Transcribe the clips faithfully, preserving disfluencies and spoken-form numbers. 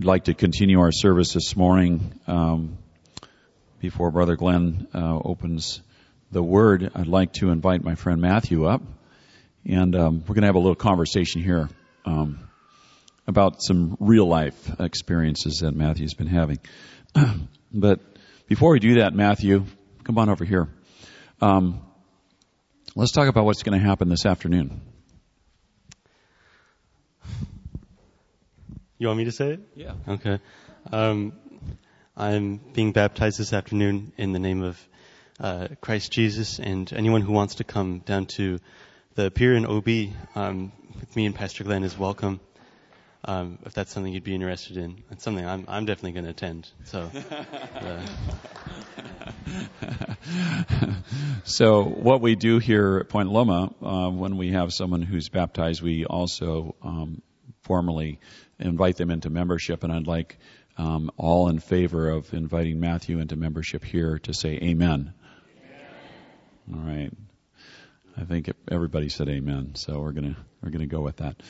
We'd like to continue our service this morning. Um, before Brother Glenn uh, opens the Word, I'd like to invite my friend Matthew up, and um, we're going to have a little conversation here um, about some real life experiences that Matthew's been having. But before we do that, Matthew, come on over here. Um, let's talk about what's going to happen this afternoon. You want me to say it? Yeah. Okay. Um, I'm being baptized this afternoon in the name of uh, Christ Jesus, and anyone who wants to come down to the pier in O B um, with me and Pastor Glenn is welcome. Um, if that's something you'd be interested in, it's something I'm, I'm definitely going to attend. So. Uh, So what we do here at Point Loma, uh, when we have someone who's baptized, we also um, formally invite them into membership, and I'd like um, all in favor of inviting Matthew into membership here to say amen. Amen. All right. I think everybody said amen, so we're gonna we're gonna go with that.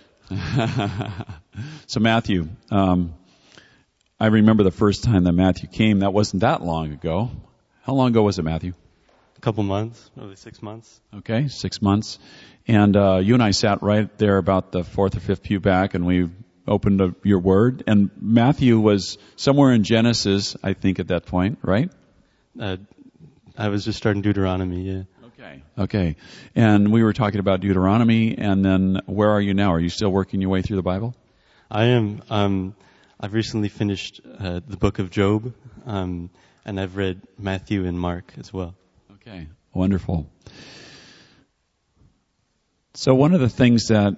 So Matthew, um, I remember the first time that Matthew came. That wasn't that long ago. How long ago was it, Matthew? a couple months, probably six months. Okay, six months. And uh, you and I sat right there about the fourth or fifth pew back, and we opened up your Word. And Matthew was somewhere in Genesis, I think, at that point, right? Uh, I was just starting Deuteronomy, yeah. Okay. Okay. And we were talking about Deuteronomy, and then where are you now? Are you still working your way through the Bible? I am. Um, I've recently finished uh, the book of Job, um, and I've read Matthew and Mark as well. Okay. Wonderful. So one of the things that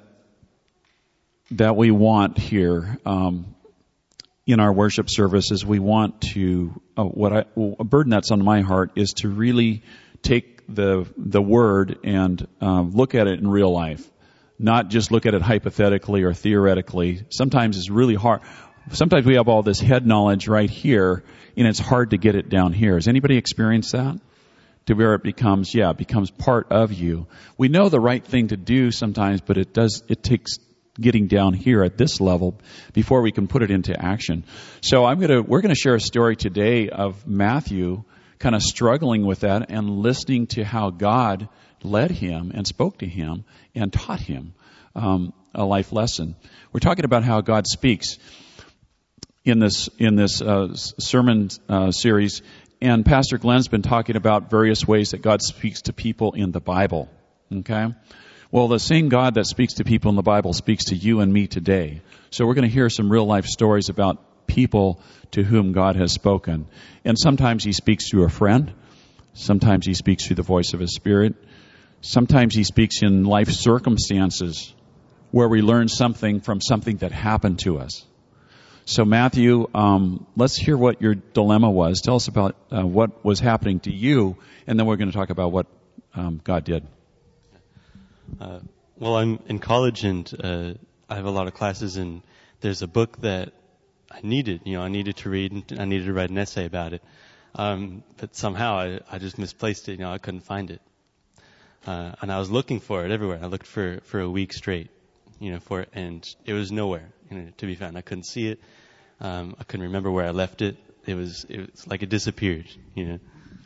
that we want here um, in our worship service is we want to, uh, what I, a burden that's on my heart is to really take the the Word and um, look at it in real life, not just look at it hypothetically or theoretically. Sometimes it's really hard. Sometimes we have all this head knowledge right here, and it's hard to get it down here. Has anybody experienced that? To where it becomes, yeah, it becomes part of you. We know the right thing to do sometimes, but it does, it takes getting down here at this level before we can put it into action. So I'm gonna, we're gonna share a story today of Matthew kind of struggling with that and listening to how God led him and spoke to him and taught him um, a life lesson. We're talking about how God speaks in this in this uh, sermon uh, series, and Pastor Glenn's been talking about various ways that God speaks to people in the Bible. Okay? Well, the same God that speaks to people in the Bible speaks to you and me today. So we're going to hear some real life stories about people to whom God has spoken. And sometimes He speaks through a friend. Sometimes He speaks through the voice of His Spirit. Sometimes He speaks in life circumstances where we learn something from something that happened to us. So Matthew, um, let's hear what your dilemma was. Tell us about uh, what was happening to you, and then we're going to talk about what um, God did. Uh, well, I'm in college, and uh, I have a lot of classes, and there's a book that I needed. You know, I needed to read, and I needed to write an essay about it. Um, but somehow I, I just misplaced it. You know, I couldn't find it, uh, and I was looking for it everywhere. I looked for for a week straight, you know, for it, and it was nowhere, you know, to be found. I couldn't see it. Um, I couldn't remember where I left it. It was it was like it disappeared, you know.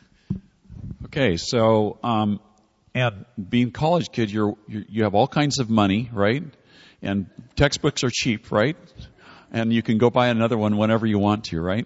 Okay, so um, and being a college kid, you're, you you have all kinds of money, right? And textbooks are cheap, right? And you can go buy another one whenever you want to, right?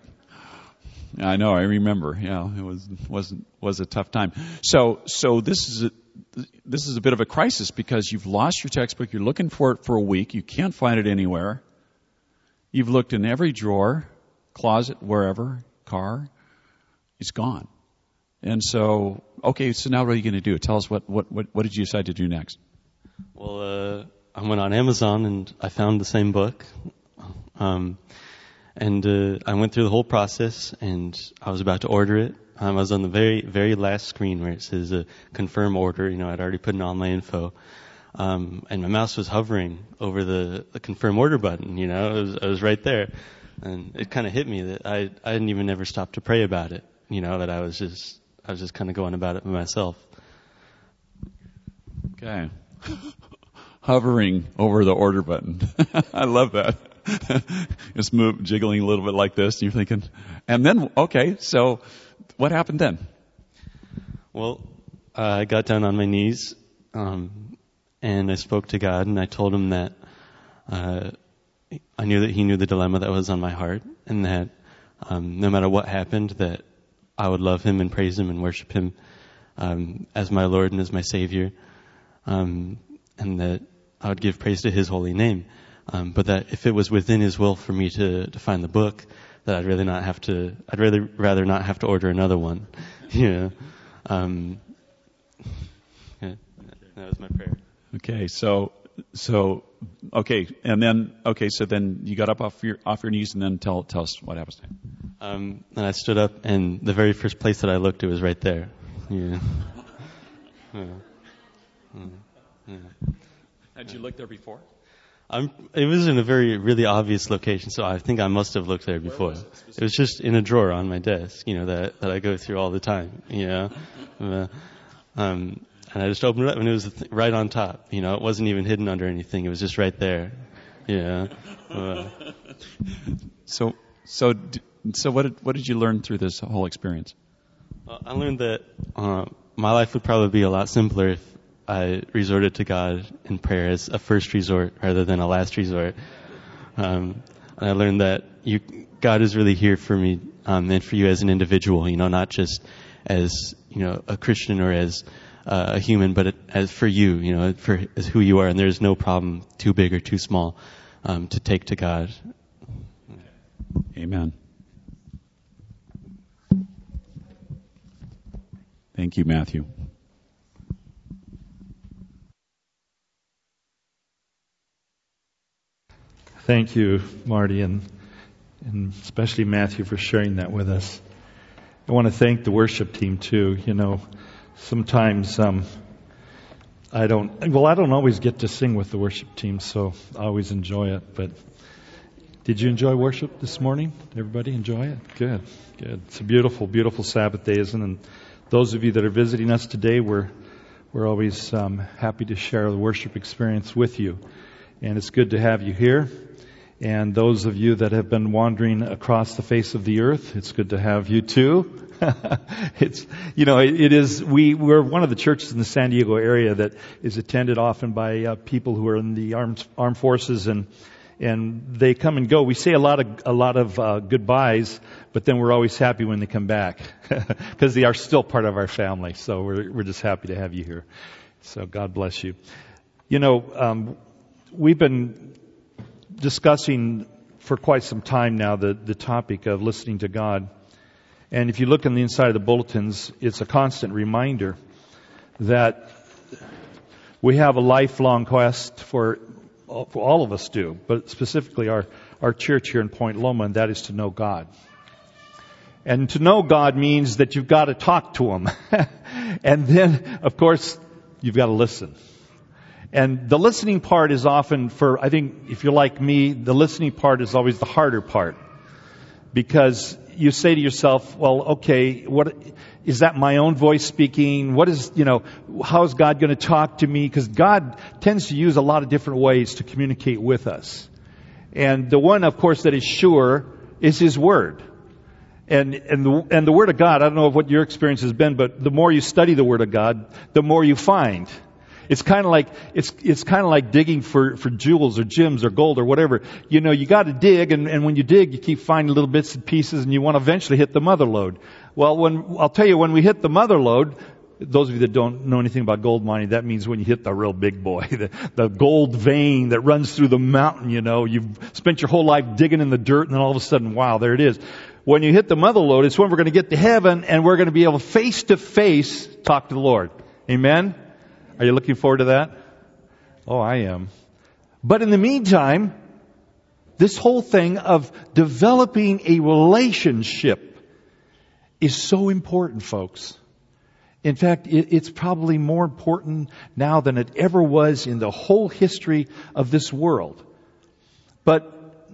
I know, I remember. Yeah, it was wasn't was a tough time. So so this is a, this is a bit of a crisis because you've lost your textbook. You're looking for it for a week. You can't find it anywhere. You've looked in every drawer, closet, wherever, car. It's gone. And so, okay, so now what are you going to do? Tell us what, what, what, what did you decide to do next? Well, uh, I went on Amazon and I found the same book. Um, and uh, I went through the whole process and I was about to order it. Um, I was on the very, very last screen where it says uh, confirm order. You know, I'd already put in all my info. Um, and my mouse was hovering over the, the confirm order button, you know, it was, I was right there. And it kind of hit me that I, I didn't even ever stop to pray about it, you know, that I was just, I was just kind of going about it myself. Okay. Hovering over the order button. I love that. Just move, jiggling a little bit like this. And you're thinking, and then, okay, so what happened then? Well, uh, I got down on my knees, um, and I spoke to God, and I told him that uh, I knew that he knew the dilemma that was on my heart, and that um, no matter what happened, that I would love him and praise him and worship him um, as my Lord and as my Savior, um, and that I would give praise to his holy name. Um, but that if it was within his will for me to, to find the book, that I'd really not have to, I'd really rather not have to order another one. Yeah. Um, yeah, that was my prayer. Okay, so, so, okay, and then, okay, so then you got up off your, off your knees and then tell, tell us what happens. Um, and I stood up, and the very first place that I looked, it was right there. Yeah. Yeah. Yeah. Had you looked there before? I'm, it was in a very, really obvious location, so I think I must have looked there before. Was it, it was just in a drawer on my desk, you know, that, that I go through all the time, you know. Uh, um, and I just opened it up, and it was right on top, you know. It wasn't even hidden under anything. It was just right there, yeah. Uh, so, so, so what did, what did you learn through this whole experience? Well, I learned that uh, my life would probably be a lot simpler if I resorted to God in prayer as a first resort rather than a last resort. Um, and I learned that you, God is really here for me um, and for you as an individual, you know, not just as, you know, a Christian or as uh, a human, but it, as for you, you know, for as who you are. And there's no problem too big or too small um, to take to God. Amen. Thank you, Matthew. Thank you, Marty, and, and especially Matthew for sharing that with us. I want to thank the worship team too. You know, sometimes um, I don't, well, I don't always get to sing with the worship team, so I always enjoy it. But did you enjoy worship this morning? Did everybody enjoy it? Good, good. It's a beautiful, beautiful Sabbath day, isn't it? And those of you that are visiting us today, we're we're always um, happy to share the worship experience with you. And it's good to have you here. And those of you that have been wandering across the face of the earth, it's good to have you too. It's, you know, it, it is, we, we're one of the churches in the San Diego area that is attended often by uh, people who are in the armed, armed forces, and, and they come and go. We say a lot of, a lot of uh, goodbyes, but then we're always happy when they come back because they are still part of our family. So we're, we're just happy to have you here. So God bless you. You know, um, we've been discussing for quite some time now the, the topic of listening to God. And if you look on the inside of the bulletins, it's a constant reminder that we have a lifelong quest for, for all of us do, but specifically our, our church here in Point Loma, and that is to know God. And to know God means that you've got to talk to Him. And then, of course, you've got to listen. And the listening part is often, for, I think, if you're like me, the listening part is always the harder part. Because you say to yourself, well, okay, what, is that my own voice speaking? What is, you know, how is God going to talk to me? Because God tends to use a lot of different ways to communicate with us. And the one, of course, that is sure is His Word. And, and the, and the Word of God, I don't know what your experience has been, but the more you study the Word of God, the more you find. It's kind of like, it's, it's kind of like digging for, for jewels or gems or gold or whatever. You know, you got to dig, and, and when you dig, you keep finding little bits and pieces, and you want to eventually hit the mother lode. Well, when, I'll tell you, when we hit the mother lode, those of you that don't know anything about gold mining, that means when you hit the real big boy, the, the gold vein that runs through the mountain, you know, you've spent your whole life digging in the dirt, and then all of a sudden, wow, there it is. When you hit the mother lode, it's when we're going to get to heaven, and we're going to be able face to face talk to the Lord. Amen? Are you looking forward to that? Oh, I am. But in the meantime, this whole thing of developing a relationship is so important, folks. In fact, it's probably more important now than it ever was in the whole history of this world. But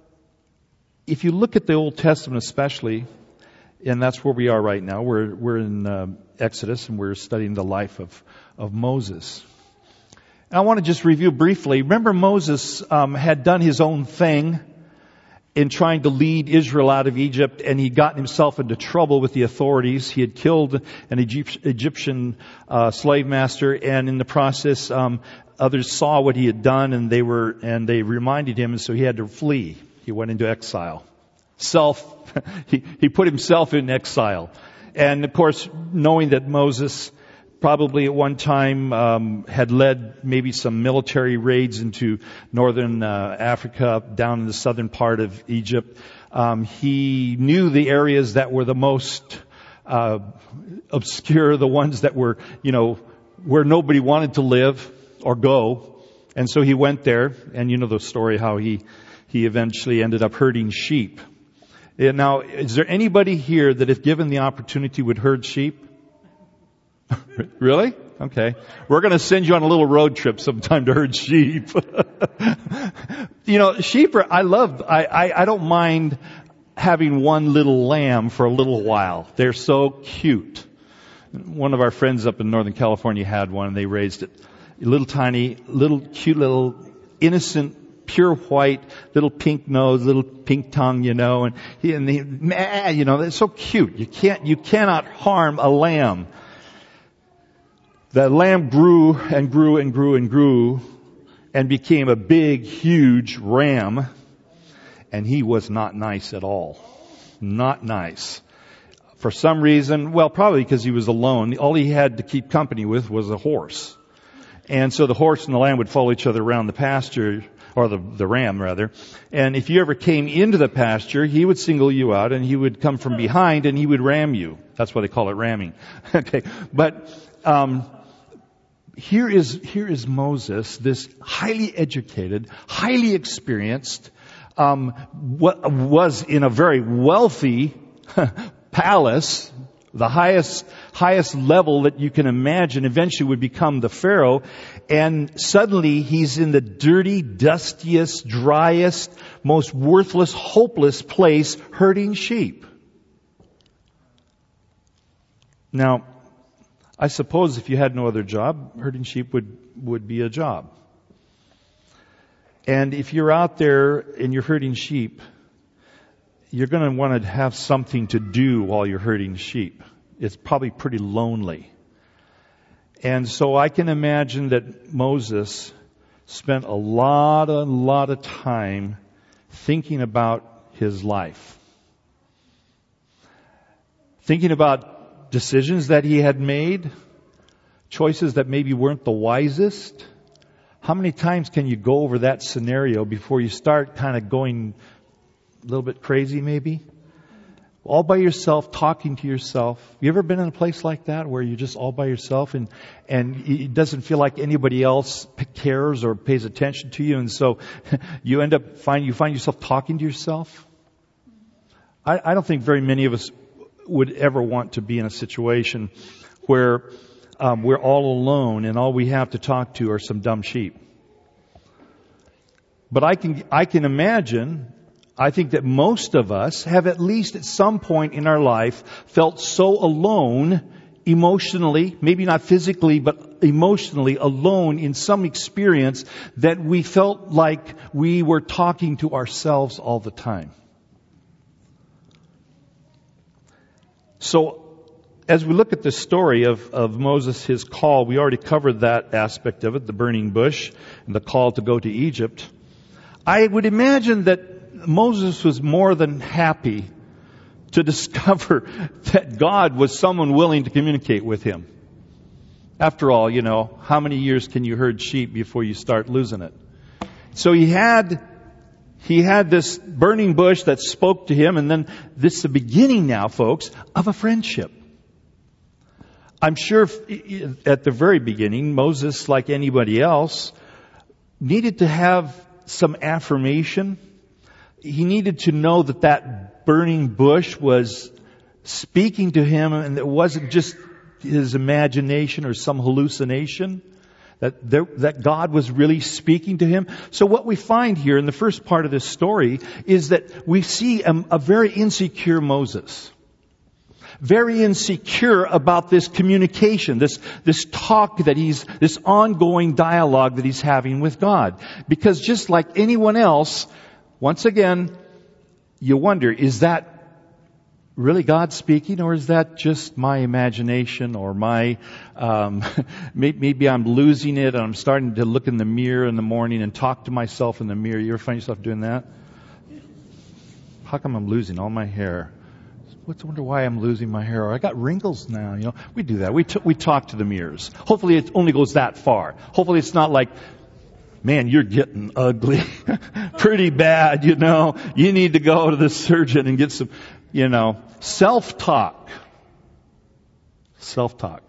if you look at the Old Testament especially, and that's where we are right now, we're, we're in uh, Exodus, and we're studying the life of of Moses. And I want to just review briefly. Remember, Moses um, had done his own thing in trying to lead Israel out of Egypt, and he'd gotten himself into trouble with the authorities. He had killed an Egypt, Egyptian uh, slave master, and in the process, um, others saw what he had done, and they were and they reminded him, and so he had to flee. He went into exile. Self, he, he put himself in exile, and of course, knowing that Moses probably at one time um, had led maybe some military raids into northern uh, Africa, down in the southern part of Egypt. Um, he knew the areas that were the most uh, obscure, the ones that were, you know, where nobody wanted to live or go. And so he went there, and you know the story how he, he eventually ended up herding sheep. And now, is there anybody here that if given the opportunity would herd sheep? Really? Okay. We're going to send you on a little road trip sometime to herd sheep. You know, sheep are, I love, I, I, I don't mind having one little lamb for a little while. They're so cute. One of our friends up in Northern California had one, and they raised it. A little tiny, little cute little innocent, pure white, little pink nose, little pink tongue, you know, and he, and he, meh, you know, they're so cute. You can't, you cannot harm a lamb. The lamb grew and grew and grew and grew and became a big, huge ram. And he was not nice at all. Not nice. For some reason, well, probably because he was alone, all he had to keep company with was a horse. And so the horse and the lamb would follow each other around the pasture, or the, the ram rather. And if you ever came into the pasture, he would single you out, and he would come from behind and he would ram you. That's why they call it ramming. Okay. But, um, Here is, here is Moses, this highly educated, highly experienced, um, was in a very wealthy palace, the highest, highest level that you can imagine, eventually would become the Pharaoh, and suddenly he's in the dirty, dustiest, driest, most worthless, hopeless place herding sheep. Now, I suppose if you had no other job, herding sheep would, would be a job. And if you're out there and you're herding sheep, you're going to want to have something to do while you're herding sheep. It's probably pretty lonely. And so I can imagine that Moses spent a lot, a lot of time thinking about his life. Thinking about decisions that he had made, choices that maybe weren't the wisest. How many times can you go over that scenario before you start kind of going a little bit crazy maybe? All by yourself, talking to yourself. You ever been in a place like that where you're just all by yourself and, and it doesn't feel like anybody else cares or pays attention to you, and so you end up find you find yourself talking to yourself? I, I don't think very many of us would ever want to be in a situation where um, we're all alone and all we have to talk to are some dumb sheep. But I can I can imagine, I think that most of us have at least at some point in our life felt so alone emotionally, maybe not physically, but emotionally alone in some experience that we felt like we were talking to ourselves all the time. So, as we look at the story of, of Moses, his call, we already covered that aspect of it, the burning bush, and the call to go to Egypt. I would imagine that Moses was more than happy to discover that God was someone willing to communicate with him. After all, you know, how many years can you herd sheep before you start losing it? So he had He had this burning bush that spoke to him, and then this is the beginning now, folks, of a friendship. I'm sure at the very beginning, Moses, like anybody else, needed to have some affirmation. He needed to know that that burning bush was speaking to him, and it wasn't just his imagination or some hallucination. That there, that God was really speaking to him. So what we find here in the first part of this story is that we see a, a very insecure Moses. Very insecure about this communication, this, this talk that he's, this ongoing dialogue that he's having with God. Because just like anyone else, once again, you wonder, is that really God speaking, or is that just my imagination, or my, um, maybe I'm losing it and I'm starting to look in the mirror in the morning and talk to myself in the mirror. You ever find yourself doing that? How come I'm losing all my hair? What's wonder why I'm losing my hair? Or I got wrinkles now. You know, we do that. We t- we talk to the mirrors. Hopefully, it only goes that far. Hopefully, it's not like, man, you're getting ugly, pretty bad. You know, you need to go to the surgeon and get some. You know, self-talk. Self-talk.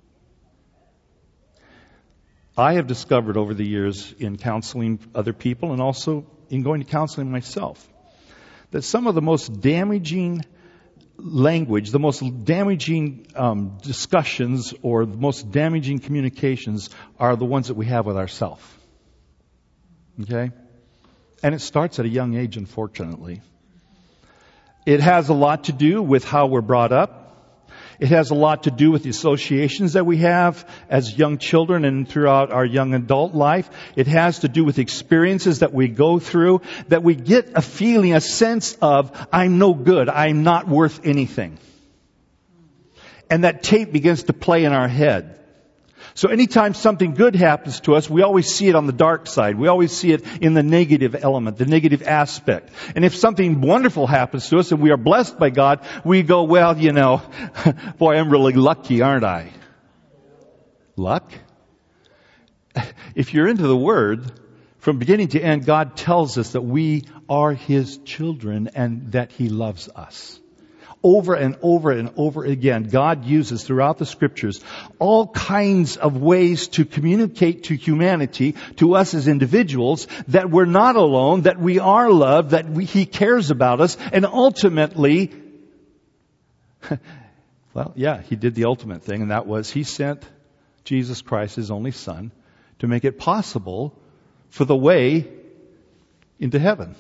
I have discovered over the years in counseling other people and also in going to counseling myself that some of the most damaging language, the most damaging um, discussions or the most damaging communications are the ones that we have with ourselves. Okay? And it starts at a young age, unfortunately. It has a lot to do with how we're brought up. It has a lot to do with the associations that we have as young children and throughout our young adult life. It has to do with experiences that we go through, that we get a feeling, a sense of, I'm no good, I'm not worth anything. And that tape begins to play in our head. So anytime something good happens to us, we always see it on the dark side. We always see it in the negative element, the negative aspect. And if something wonderful happens to us and we are blessed by God, we go, well, you know, boy, I'm really lucky, aren't I? Luck? If you're into the Word, from beginning to end, God tells us that we are His children and that He loves us. Over and over and over again, God uses throughout the Scriptures all kinds of ways to communicate to humanity, to us as individuals, that we're not alone, that we are loved, that we, He cares about us, and ultimately, well, yeah, He did the ultimate thing, and that was He sent Jesus Christ, His only Son, to make it possible for the way into heaven.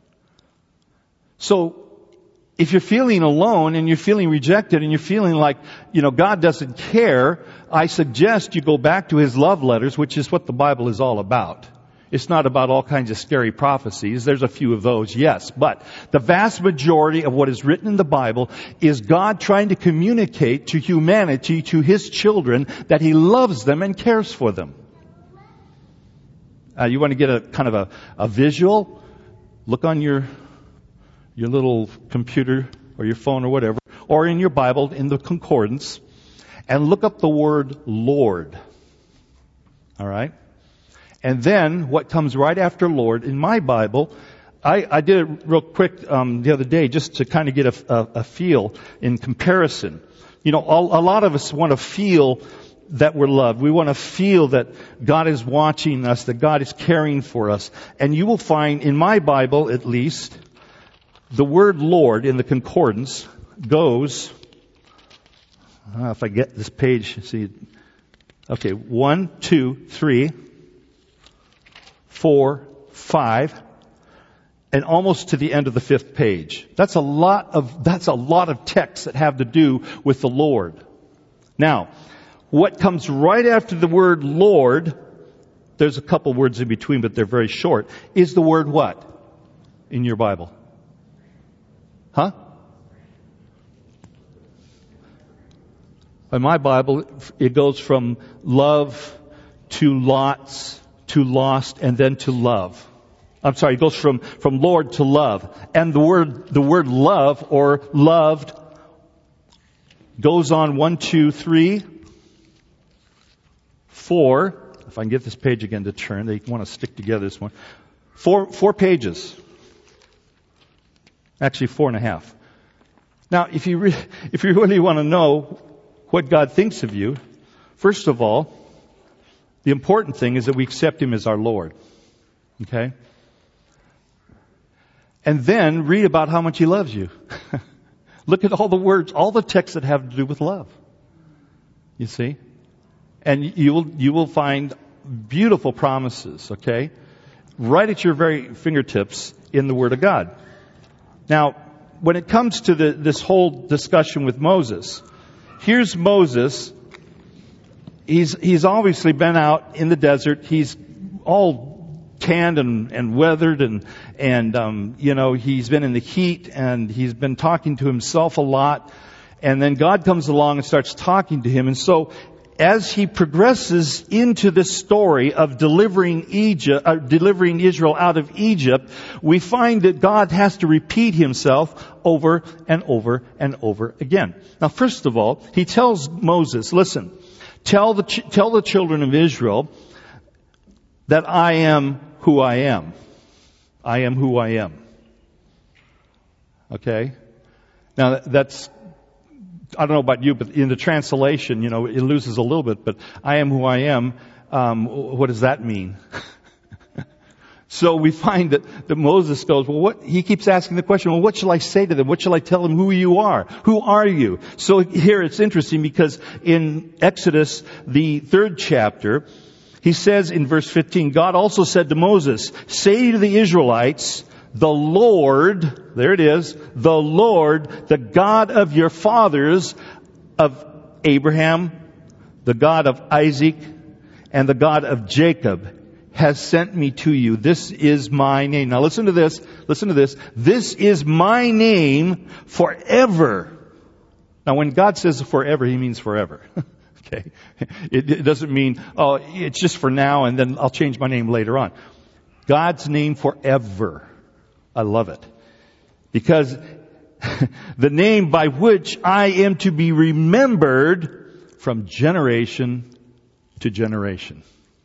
So, if you're feeling alone and you're feeling rejected and you're feeling like, you know, God doesn't care, I suggest you go back to His love letters, which is what the Bible is all about. It's not about all kinds of scary prophecies. There's a few of those, yes. But the vast majority of what is written in the Bible is God trying to communicate to humanity, to His children, that He loves them and cares for them. Uh, you want to get a kind of a, a visual? Look on your your little computer or your phone or whatever, or in your Bible, in the concordance, and look up the word Lord. All right? And then what comes right after Lord, in my Bible, I, I did it real quick um, the other day just to kind of get a, a, a feel in comparison. You know, a, a lot of us want to feel that we're loved. We want to feel that God is watching us, that God is caring for us. And you will find, in my Bible at least, the word Lord in the concordance goes, uh, if I get this page, see, okay, one, two, three, four, five, and almost to the end of the fifth page. That's a lot of, that's a lot of texts that have to do with the Lord. Now, what comes right after the word Lord, there's a couple words in between, but they're very short, is the word what in your Bible? Huh? In my Bible, it goes from love to lots to lost and then to love. I'm sorry, it goes from, from Lord to love. And the word, the word love or loved goes on one, two, three, four. If I can get this page again to turn, they want to stick together this one. Four, four pages. Actually, four and a half. Now, if you re- if you really want to know what God thinks of you, first of all, the important thing is that we accept Him as our Lord. Okay? And then read about how much He loves you. Look at all the words, all the texts that have to do with love. You see? And you will you will find beautiful promises, okay? Right at your very fingertips in the Word of God. Now, when it comes to the, this whole discussion with Moses, here's Moses. He's, he's obviously been out in the desert. He's all tanned and, and weathered, and and um, you know, he's been in the heat, and he's been talking to himself a lot. And then God comes along and starts talking to him. And so, as he progresses into this story of delivering Egypt, uh, delivering Israel out of Egypt, we find that God has to repeat himself over and over and over again. Now, first of all, he tells Moses, "Listen, tell the ch- tell the children of Israel that I am who I am. I am who I am." Okay? Now, that's, I don't know about you, but in the translation, you know, it loses a little bit, but I am who I am, um, what does that mean? So we find that, that Moses goes, well, what, he keeps asking the question, well, what shall I say to them? What shall I tell them who you are? Who are you? So here it's interesting because in Exodus, the third chapter, he says in verse fifteen, God also said to Moses, say to the Israelites, the Lord, there it is, the Lord, the God of your fathers, of Abraham, the God of Isaac, and the God of Jacob, has sent me to you. This is my name. Now listen to this, listen to this. This is my name forever. Now when God says forever, he means forever. Okay? It, it doesn't mean, oh, it's just for now and then I'll change my name later on. God's name forever. I love it. Because the name by which I am to be remembered from generation to generation.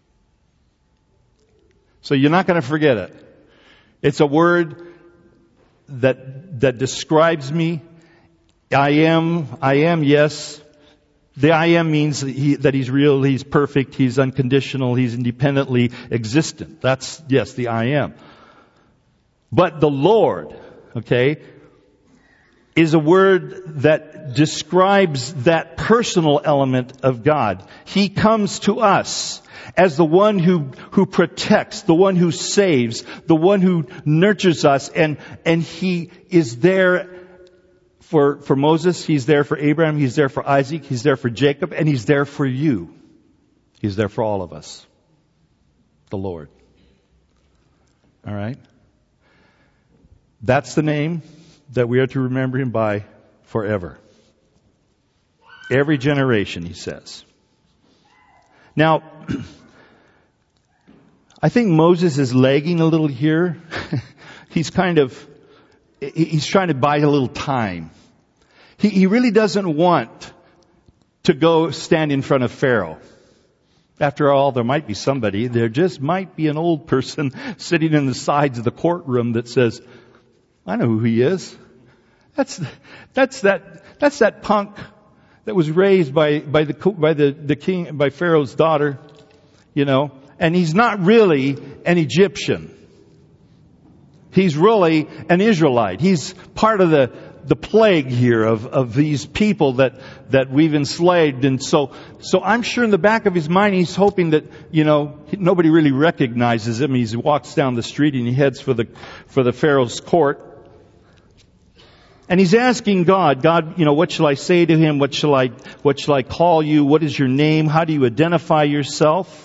So you're not going to forget it. It's a word that, that describes me. I am, I am, yes. The I am means that, he, that he's real, he's perfect, he's unconditional, he's independently existent. That's, yes, the I am. But the Lord, okay, is a word that describes that personal element of God. He comes to us as the one who, who protects, the one who saves, the one who nurtures us, and, and he is there for, for Moses, he's there for Abraham, he's there for Isaac, he's there for Jacob, and he's there for you. He's there for all of us. The Lord. All right? That's the name that we are to remember him by forever. Every generation, he says. Now, I think Moses is lagging a little here. He's kind of, he's trying to buy a little time. He, he really doesn't want to go stand in front of Pharaoh. After all, there might be somebody, there just might be an old person sitting in the sides of the courtroom that says, I know who he is. That's, that's that, that's that punk that was raised by, by the, by the, the king, by Pharaoh's daughter, you know, and he's not really an Egyptian. He's really an Israelite. He's part of the, the plague here of, of these people that, that we've enslaved. And so, so I'm sure in the back of his mind, he's hoping that, you know, nobody really recognizes him. He walks down the street and he heads for the, for the Pharaoh's court. And he's asking God, God, you know, what shall I say to him? What shall I, what shall I call you? What is your name? How do you identify yourself?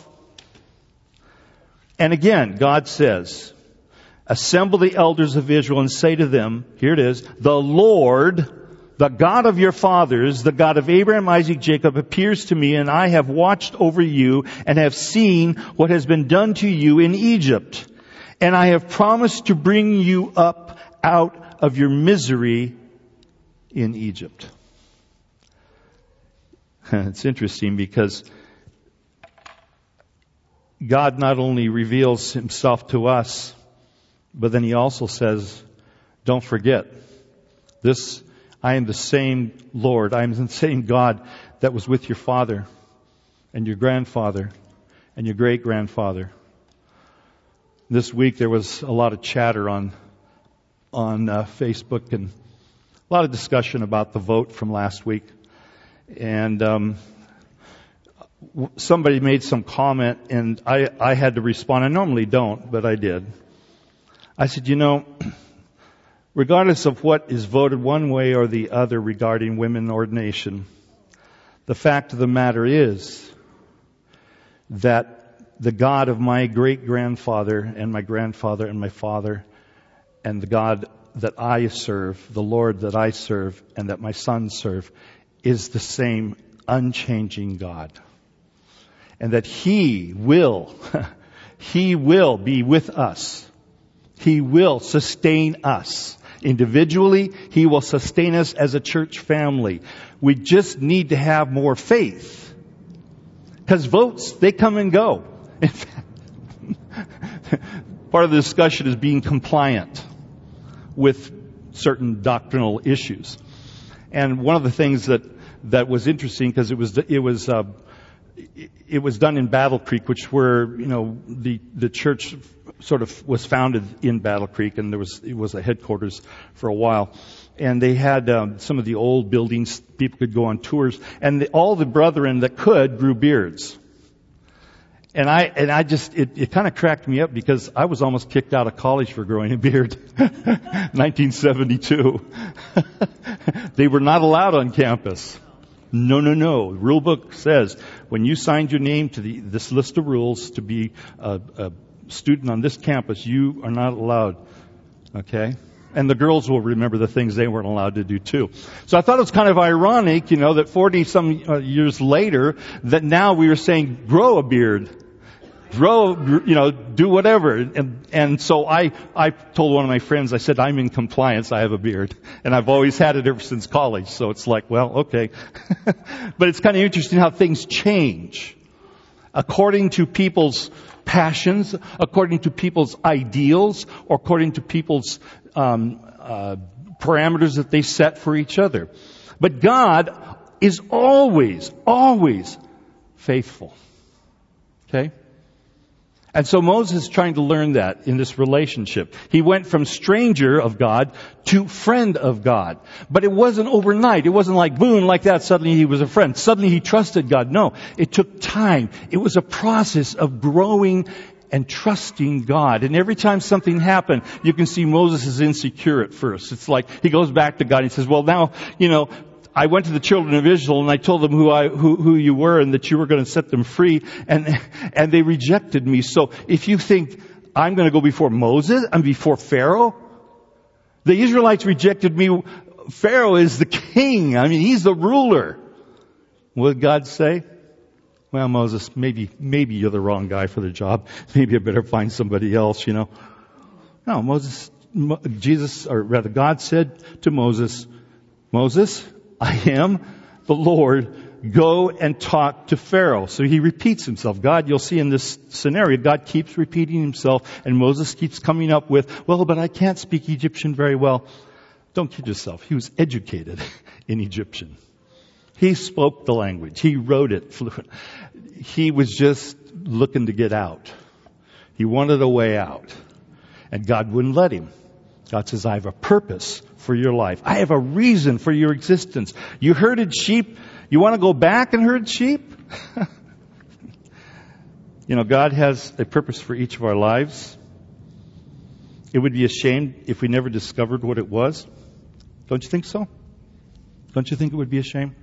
And again, God says, assemble the elders of Israel and say to them, here it is, the Lord, the God of your fathers, the God of Abraham, Isaac, Jacob, appears to me, and I have watched over you and have seen what has been done to you in Egypt. And I have promised to bring you up out of your misery in Egypt. It's interesting because God not only reveals himself to us, but then he also says, don't forget, this, I am the same Lord, I am the same God that was with your father and your grandfather and your great-grandfather. This week there was a lot of chatter on on uh, Facebook and a lot of discussion about the vote from last week. And um, somebody made some comment, and I, I had to respond. I normally don't, but I did. I said, you know, regardless of what is voted one way or the other regarding women ordination, the fact of the matter is that the God of my great-grandfather and my grandfather and my father, and the God that I serve, the Lord that I serve and that my sons serve, is the same unchanging God. And that He will, He will be with us. He will sustain us. Individually, He will sustain us as a church family. We just need to have more faith. Because votes, they come and go. In fact, part of the discussion is being compliant with certain doctrinal issues. And one of the things that, that was interesting, because it was, it was, uh, it was done in Battle Creek, which were, you know, the, the church sort of was founded in Battle Creek, and there was, it was a headquarters for a while. And they had um, some of the old buildings, people could go on tours, and the, all the brethren that could grew beards. And I, and I just, it, it kind of cracked me up because I was almost kicked out of college for growing a beard. nineteen seventy-two. They were not allowed on campus. No, no, no. The rule book says when you signed your name to the, this list of rules to be a, a student on this campus, you are not allowed. Okay? And the girls will remember the things they weren't allowed to do too. So I thought it was kind of ironic, you know, that forty some uh, years later, that now we were saying, grow a beard. Grow, you know, do whatever. And, and so I, I told one of my friends, I said, I'm in compliance, I have a beard. And I've always had it ever since college. So it's like, well, okay. But it's kind of interesting how things change. According to people's passions, according to people's ideals, or according to people's um, uh, parameters that they set for each other. But God is always, always faithful. Okay? And so Moses is trying to learn that in this relationship. He went from stranger of God to friend of God. But it wasn't overnight. It wasn't like, boom, like that, suddenly he was a friend. Suddenly he trusted God. No, it took time. It was a process of growing and trusting God. And every time something happened, you can see Moses is insecure at first. It's like he goes back to God and he says, well, now, you know, I went to the children of Israel and I told them who I, who, who you were and that you were going to set them free, and, and they rejected me. So if you think I'm going to go before Moses and before Pharaoh, the Israelites rejected me. Pharaoh is the king. I mean, he's the ruler. What did God say? Well, Moses, maybe, maybe you're the wrong guy for the job. Maybe I better find somebody else, you know. No, Moses, Jesus, or rather God said to Moses, Moses, I am the Lord. Go and talk to Pharaoh. So he repeats himself. God, you'll see in this scenario, God keeps repeating himself, and Moses keeps coming up with, well, but I can't speak Egyptian very well. Don't kid yourself. He was educated in Egyptian. He spoke the language. He wrote it fluent. He was just looking to get out. He wanted a way out. And God wouldn't let him. God says, I have a purpose for your life. I have a reason for your existence. You herded sheep. You want to go back and herd sheep? You know, God has a purpose for each of our lives. It would be a shame if we never discovered what it was. Don't you think so? Don't you think it would be a shame?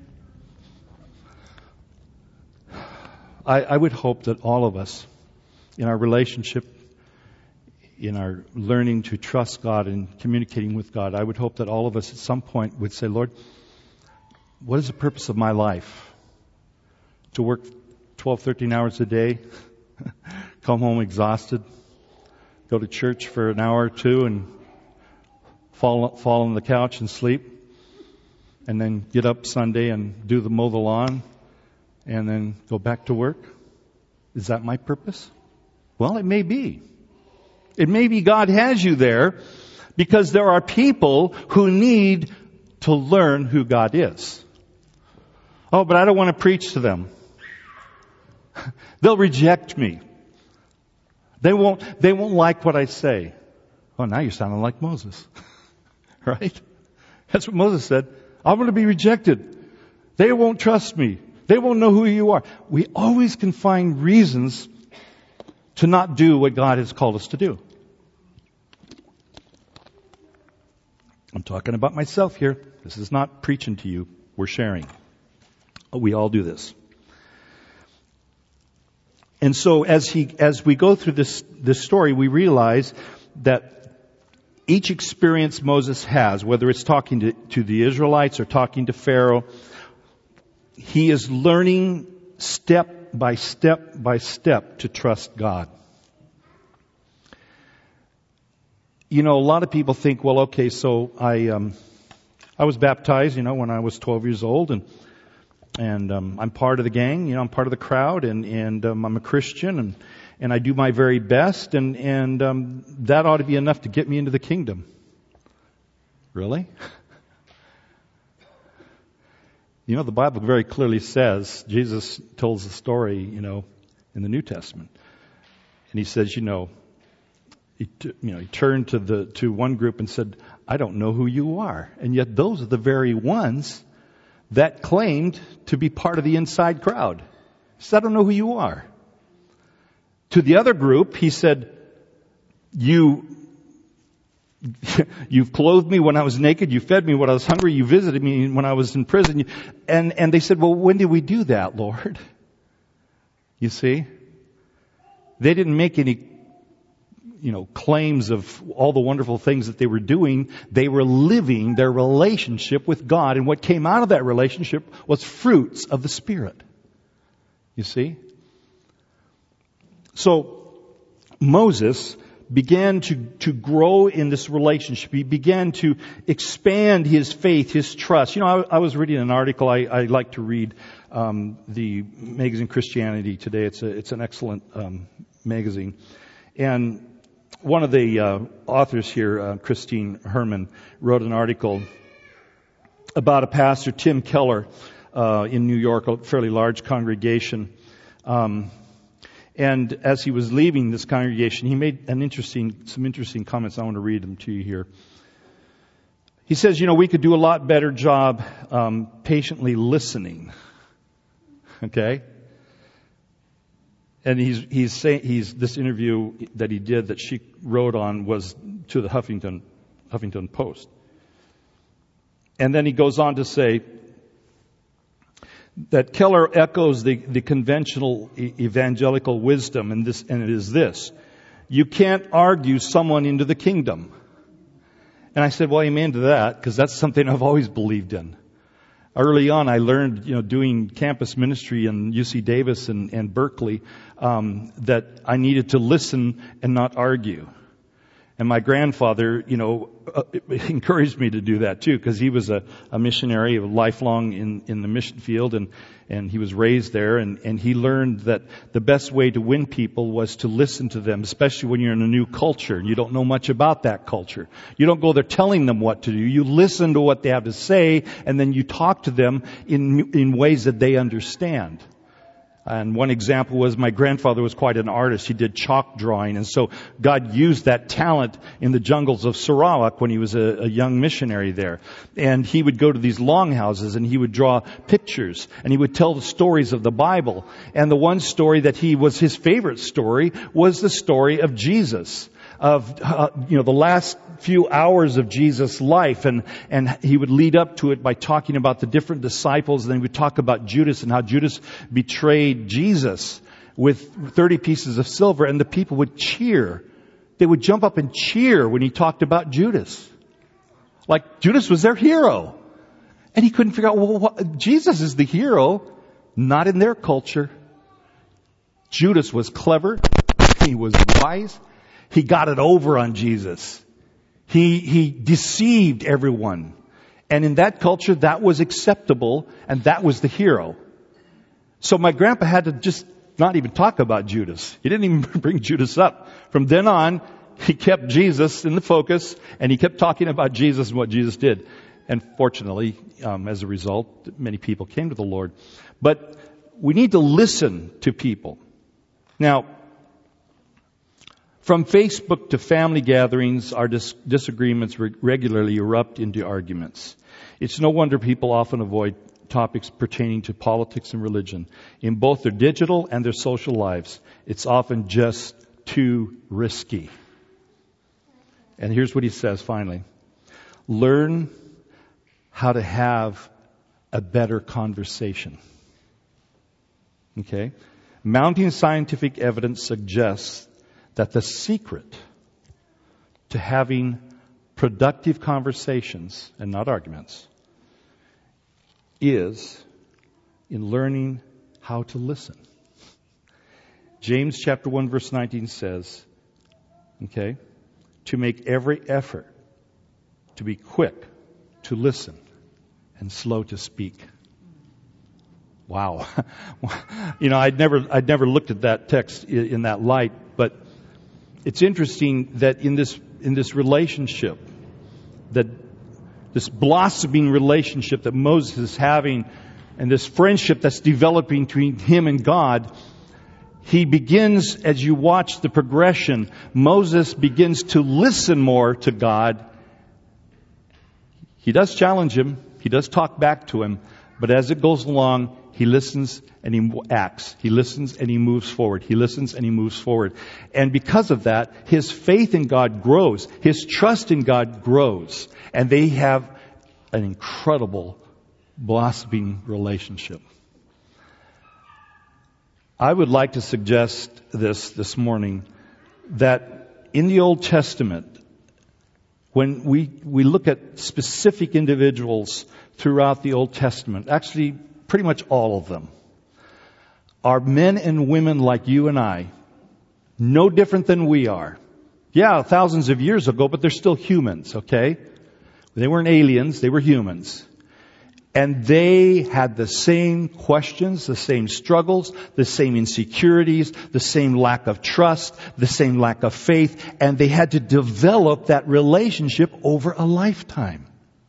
I, I would hope that all of us, in our relationship, in our learning to trust God and communicating with God, I would hope that all of us at some point would say, Lord, what is the purpose of my life? To work twelve, thirteen hours a day, come home exhausted, go to church for an hour or two and fall, fall on the couch and sleep, and then get up Sunday and do the mow the lawn, and then go back to work? Is that my purpose? Well, it may be. It may be God has you there because there are people who need to learn who God is. Oh, but I don't want to preach to them. They'll reject me. They won't, they won't like what I say. Oh, now you're sounding like Moses. Right? That's what Moses said. I'm going to be rejected. They won't trust me. They won't know who you are. We always can find reasons to not do what God has called us to do. I'm talking about myself here. This is not preaching to you. We're sharing. We all do this. And so as he, as we go through this, this story, we realize that each experience Moses has, whether it's talking to, to the Israelites or talking to Pharaoh, he is learning step by step by step to trust God. You know, a lot of people think, well, okay, so I, um, I was baptized, you know, when I was twelve years old, and and um, I'm part of the gang, you know, I'm part of the crowd, and and um, I'm a Christian, and and I do my very best, and and um, that ought to be enough to get me into the kingdom. Really? You know, the Bible very clearly says, Jesus tells the story, you know, in the New Testament, and he says, you know, he t- you know, he turned to the to one group and said, I don't know who you are, and yet those are the very ones that claimed to be part of the inside crowd. He said, I don't know who you are. To the other group, he said, you, you've clothed me when I was naked, you fed me when I was hungry, you visited me when I was in prison. And, and they said, well, when did we do that, Lord? You see? They didn't make any, you know, claims of all the wonderful things that they were doing. They were living their relationship with God. And what came out of that relationship was fruits of the Spirit. You see? So, Moses began to, to grow in this relationship. He began to expand his faith, his trust. You know, I, I was reading an article. I, I like to read um, the magazine Christianity Today. It's a, it's an excellent um, magazine. And one of the uh, authors here, uh, Christine Herman, wrote an article about a pastor, Tim Keller, uh, in New York, a fairly large congregation. Um, and as he was leaving this congregation, he made an interesting, some interesting comments. I want to read them to you here. He says, you know, we could do a lot better job um, patiently listening. Okay? And he's, he's saying, he's, this interview that he did that she wrote on was to the Huffington, Huffington Post. And then he goes on to say that Keller echoes the, the conventional evangelical wisdom, and this, and it is this: you can't argue someone into the kingdom. And I said, well, amen to that, because that's something I've always believed in. Early on, I learned, you know, doing campus ministry in U C Davis and, and Berkeley, um, that I needed to listen and not argue. And my grandfather, you know, uh, encouraged me to do that too, because he was a, a missionary, a lifelong in, in the mission field, and, and he was raised there, and, and he learned that the best way to win people was to listen to them, especially when you're in a new culture and you don't know much about that culture. You don't go there telling them what to do. You listen to what they have to say, and then you talk to them in, in ways that they understand. And one example was my grandfather was quite an artist. He did chalk drawing. And so God used that talent in the jungles of Sarawak when he was a, a young missionary there. And he would go to these longhouses and he would draw pictures. And he would tell the stories of the Bible. And the one story that he was his favorite story was the story of Jesus. Of, uh, you know, the last few hours of Jesus' life, and, and he would lead up to it by talking about the different disciples, and then he would talk about Judas and how Judas betrayed Jesus with thirty pieces of silver, and the people would cheer. They would jump up and cheer when he talked about Judas. Like Judas was their hero. And he couldn't figure out, well, what, Jesus is the hero, not in their culture. Judas was clever. He was wise. He got it over on Jesus. He, he deceived everyone. And in that culture, that was acceptable, and that was the hero. So my grandpa had to just not even talk about Judas. He didn't even bring Judas up. From then on, he kept Jesus in the focus, and he kept talking about Jesus and what Jesus did. And fortunately, um, as a result, many people came to the Lord. But we need to listen to people. Now, from Facebook to family gatherings, our dis- disagreements re- regularly erupt into arguments. It's no wonder people often avoid topics pertaining to politics and religion. In both their digital and their social lives, it's often just too risky. And here's what he says finally. Learn how to have a better conversation. Okay? Mounting scientific evidence suggests that the secret to having productive conversations, and not arguments, is in learning how to listen. James chapter one verse nineteen says, okay, to make every effort to be quick to listen and slow to speak. Wow. You know, I'd never, I'd never looked at that text in, in that light, but it's interesting that in this, in this relationship, that this blossoming relationship that Moses is having and this friendship that's developing between him and God, he begins, as you watch the progression, Moses begins to listen more to God. He does challenge him. He does talk back to him. But as it goes along, he listens and he acts. He listens and he moves forward. He listens and he moves forward. And because of that, his faith in God grows. His trust in God grows. And they have an incredible blossoming relationship. I would like to suggest this this morning, that in the Old Testament, when we, we look at specific individuals throughout the Old Testament, actually pretty much all of them, are men and women like you and I, no different than we are. Yeah, thousands of years ago, but they're still humans, okay? They weren't aliens, they were humans. And they had the same questions, the same struggles, the same insecurities, the same lack of trust, the same lack of faith, and they had to develop that relationship over a lifetime.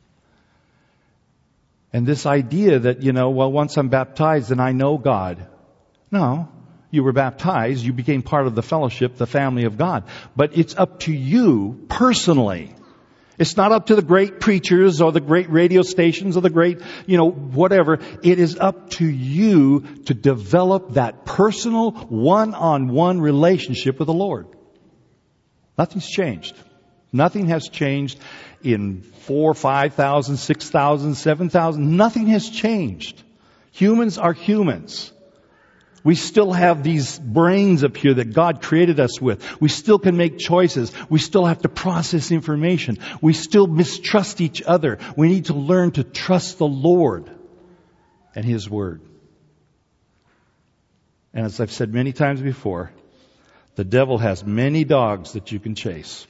And this idea that, you know, well, once I'm baptized, then I know God. No, you were baptized, you became part of the fellowship, the family of God. But it's up to you personally. It's not up to the great preachers or the great radio stations or the great, you know, whatever. It is up to you to develop that personal one-on-one relationship with the Lord. Nothing's changed. Nothing has changed in four, five thousand, six thousand, seven thousand. Nothing has changed. Humans are humans. We still have these brains up here that God created us with. We still can make choices. We still have to process information. We still mistrust each other. We need to learn to trust the Lord and His Word. And as I've said many times before, the devil has many dogs that you can chase.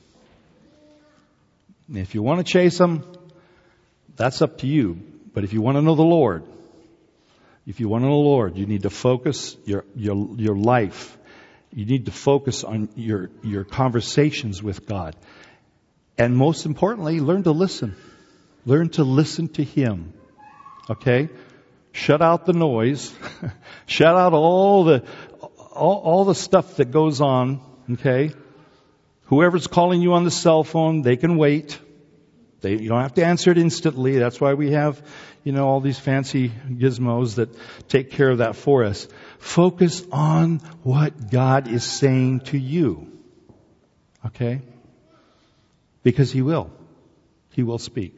And if you want to chase them, that's up to you. But if you want to know the Lord, If you want to know the Lord, you need to focus your your your life. You need to focus on your your conversations with God. And most importantly, learn to listen. Learn to listen to Him. Okay? Shut out the noise. Shut out all the all, all the stuff that goes on. Okay? Whoever's calling you on the cell phone, they can wait. They, you don't have to answer it instantly. That's why we have, you know, all these fancy gizmos that take care of that for us. Focus on what God is saying to you. Okay? Because He will. He will speak.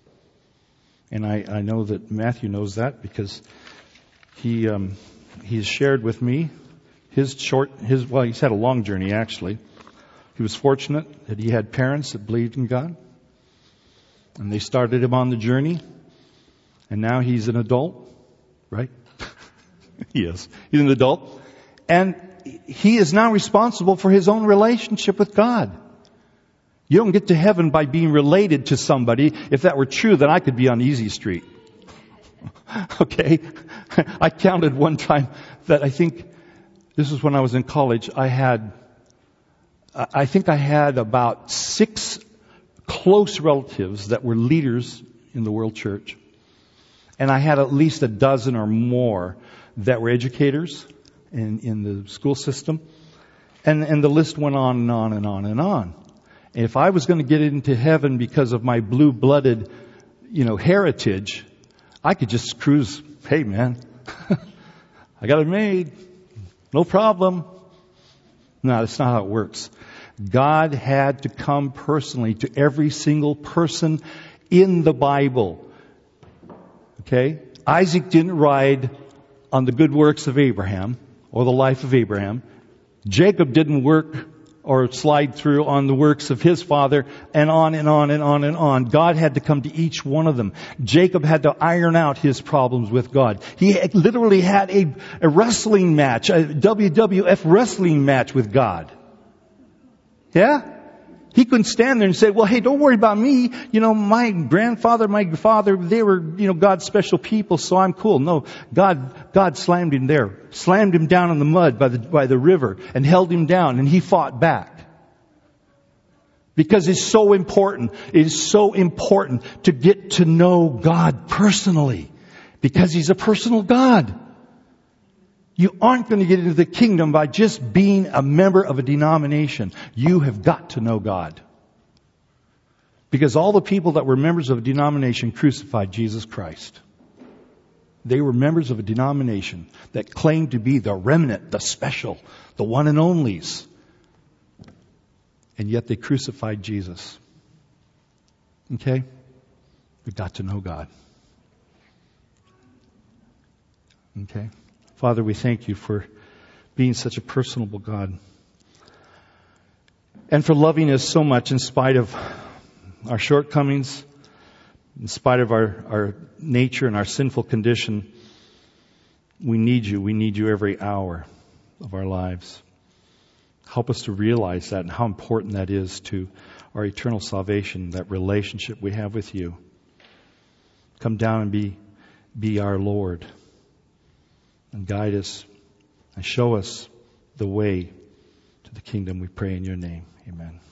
And I, I know that Matthew knows that because he um, he's shared with me his short, his well, he's had a long journey actually. He was fortunate that he had parents that believed in God. And they started him on the journey. And now he's an adult, right? He is. He's an adult. And he is now responsible for his own relationship with God. You don't get to heaven by being related to somebody. If that were true, then I could be on Easy Street. Okay? I counted one time that I think, this was when I was in college, I had, I think I had about six close relatives that were leaders in the world church. And I had at least a dozen or more that were educators in, in the school system. And, and the list went on and on and on and on. And if I was going to get into heaven because of my blue-blooded, you know, heritage, I could just cruise, hey man, I got it made. No problem. No, that's not how it works. God had to come personally to every single person in the Bible. Okay? Isaac didn't ride on the good works of Abraham or the life of Abraham. Jacob didn't work or slide through on the works of his father, and on and on and on and on. God had to come to each one of them. Jacob had to iron out his problems with God. He literally had a, a wrestling match, a W W F wrestling match with God. Yeah? He couldn't stand there and say, well, hey, don't worry about me. You know, my grandfather, my father, they were, you know, God's special people, so I'm cool. No, God, God slammed him there, slammed him down in the mud by the, by the river and held him down, and he fought back. Because it's so important. It is so important to get to know God personally. Because He's a personal God. You aren't going to get into the kingdom by just being a member of a denomination. You have got to know God. Because all the people that were members of a denomination crucified Jesus Christ. They were members of a denomination that claimed to be the remnant, the special, the one and onlys. And yet they crucified Jesus. Okay? We've got to know God. Okay? Father, we thank You for being such a personable God. And for loving us so much in spite of our shortcomings, in spite of our, our nature and our sinful condition. We need You. We need You every hour of our lives. Help us to realize that and how important that is to our eternal salvation, that relationship we have with You. Come down and be, be our Lord. And guide us and show us the way to the kingdom, we pray in Your name. Amen.